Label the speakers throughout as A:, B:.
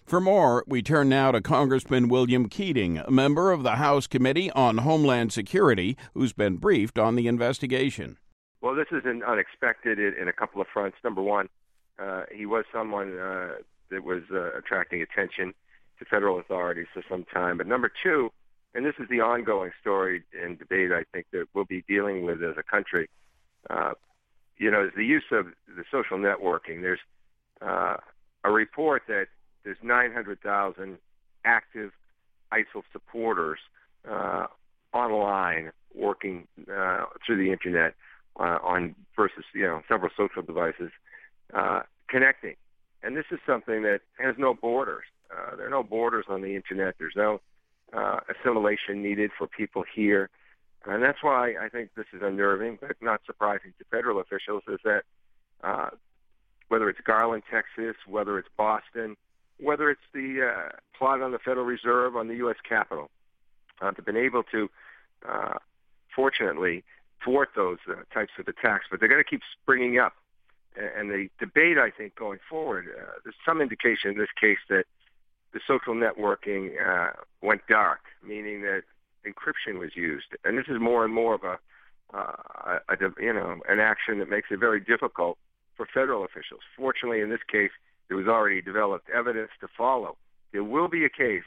A: For more, we turn now to Congressman William Keating, a member of the House Committee on Homeland Security, who's been briefed on the investigation.
B: Well, this is unexpected in a couple of fronts. Number one, he was someone that was attracting attention to federal authorities for some time. But number two, and this is the ongoing story and debate I think that we'll be dealing with as a country, is the use of the social networking. There's a report that there's 900,000 active ISIL supporters online working through the internet on versus several social devices connecting. And this is something that has no borders. There are no borders on the internet. There's no assimilation needed for people here. And that's why I think this is unnerving, but not surprising to federal officials, is that whether it's Garland, Texas, whether it's Boston, whether it's the plot on the Federal Reserve, on the U.S. Capitol, they've been able to, fortunately, thwart those types of attacks. But they're going to keep springing up. And the debate, I think, going forward, there's some indication in this case that the social networking went dark, meaning that encryption was used. And this is more and more of an action that makes it very difficult for federal officials. Fortunately, in this case, there was already developed evidence to follow. There will be a case,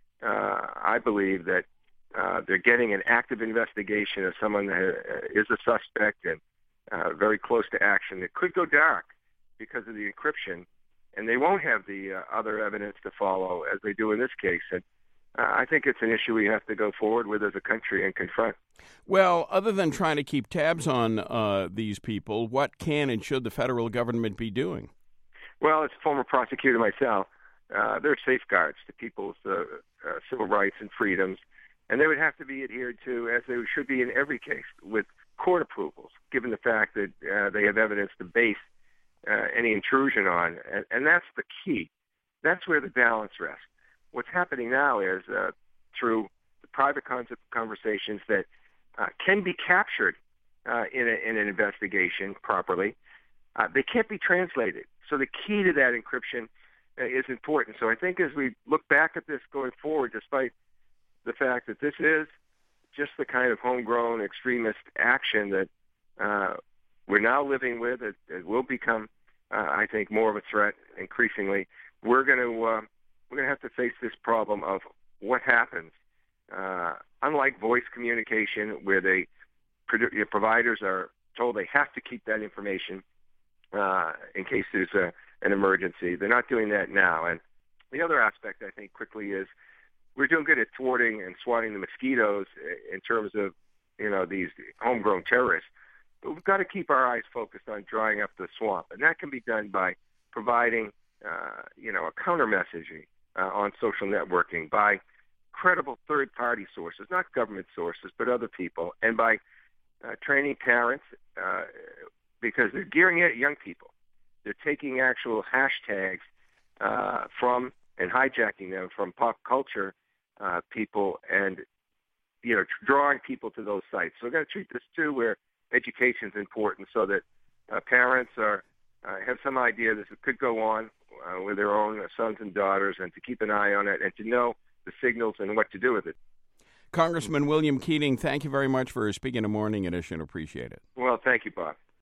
B: I believe, that they're getting an active investigation of someone that is a suspect and very close to action that could go dark because of the encryption, and they won't have the other evidence to follow as they do in this case. And I think it's an issue we have to go forward with as a country and confront.
A: Well, other than trying to keep tabs on these people, what can and should the federal government be doing?
B: Well, as a former prosecutor myself, there are safeguards to people's civil rights and freedoms, and they would have to be adhered to as they should be in every case with court approvals, given the fact that they have evidence to base any intrusion on. And that's the key. That's where the balance rests. What's happening now is through the private conversations that can be captured in an investigation properly, they can't be translated. So the key to that encryption is important. So I think as we look back at this going forward, despite the fact that this is just the kind of homegrown extremist action that we're now living with, it will become, I think, more of a threat increasingly. We're going to have to face this problem of what happens. Unlike voice communication, where providers are told they have to keep that information in case there's an emergency. They're not doing that now. And the other aspect, I think, quickly is we're doing good at thwarting and swatting the mosquitoes in terms of, these homegrown terrorists. But we've got to keep our eyes focused on drying up the swamp. And that can be done by providing, a counter messaging on social networking, by credible third-party sources, not government sources, but other people, and by training parents because they're gearing it at young people. They're taking actual hashtags from and hijacking them from pop culture people and, drawing people to those sites. So we're going to treat this, too, where education is important so that parents have some idea this could go on with their own sons and daughters, and to keep an eye on it and to know the signals and what to do with it.
A: Congressman William Keating, thank you very much for speaking to Morning Edition. Appreciate it.
B: Well, thank you, Bob.